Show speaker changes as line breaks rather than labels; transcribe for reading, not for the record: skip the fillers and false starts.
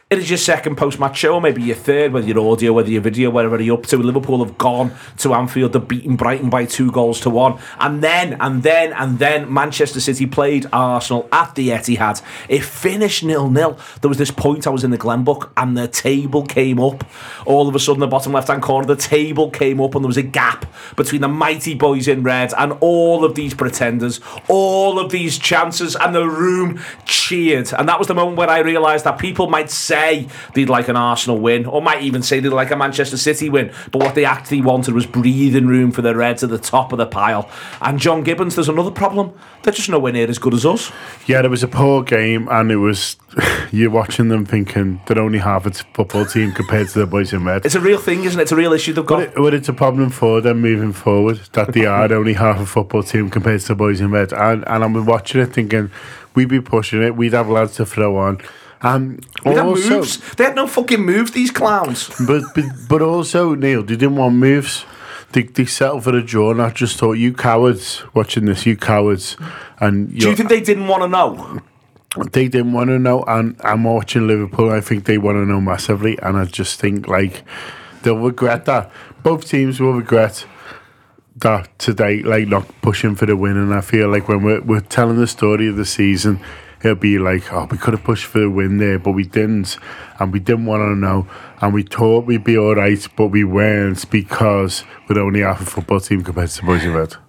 It is your second post-match show, or maybe your third, whether you're audio, whether you're video, whatever you're up to. Liverpool have gone to Anfield, they've beaten Brighton by 2-1. And then Manchester City played Arsenal at the Etihad. It finished 0-0. There was this point, I was in the Glenbook, and the table came up. All of a sudden, the bottom left-hand corner, the table came up, and there was a gap between the mighty boys in red and all of these pretenders, all of these chances, and the room cheered. And that was the moment where I realised that people might say they'd like an Arsenal win, or might even say they'd like a Manchester City win, but what they actually wanted was breathing room for the Reds at the top of the pile. And John Gibbons, there's another problem. They're just nowhere near as good as us. Yeah,
it was a poor game, and it was you're watching them thinking they're only half a football team compared to the boys in red.
It's a real thing, isn't it? It's a real issue they've got.
But it's a problem for them moving forward, that they are only half a football team compared to the boys in red. And I'm watching it thinking, we'd be pushing it, we'd have lads to throw on.
We'd have moves. They had no fucking moves, these clowns.
But also, Neil, they didn't want moves. They settled for a draw, and I just thought, you cowards watching this, you cowards. And
do you think they didn't want to know?
They didn't want to know, and I'm watching Liverpool. I think they want to know massively, and I just think like they'll regret that. Both teams will regret that today, like not pushing for the win. And I feel like when we're telling the story of the season, it'll be like, oh, we could have pushed for the win there, but we didn't, and we didn't want to know, and we thought we'd be all right, but we weren't, because we're only half a football team compared to the boys in red.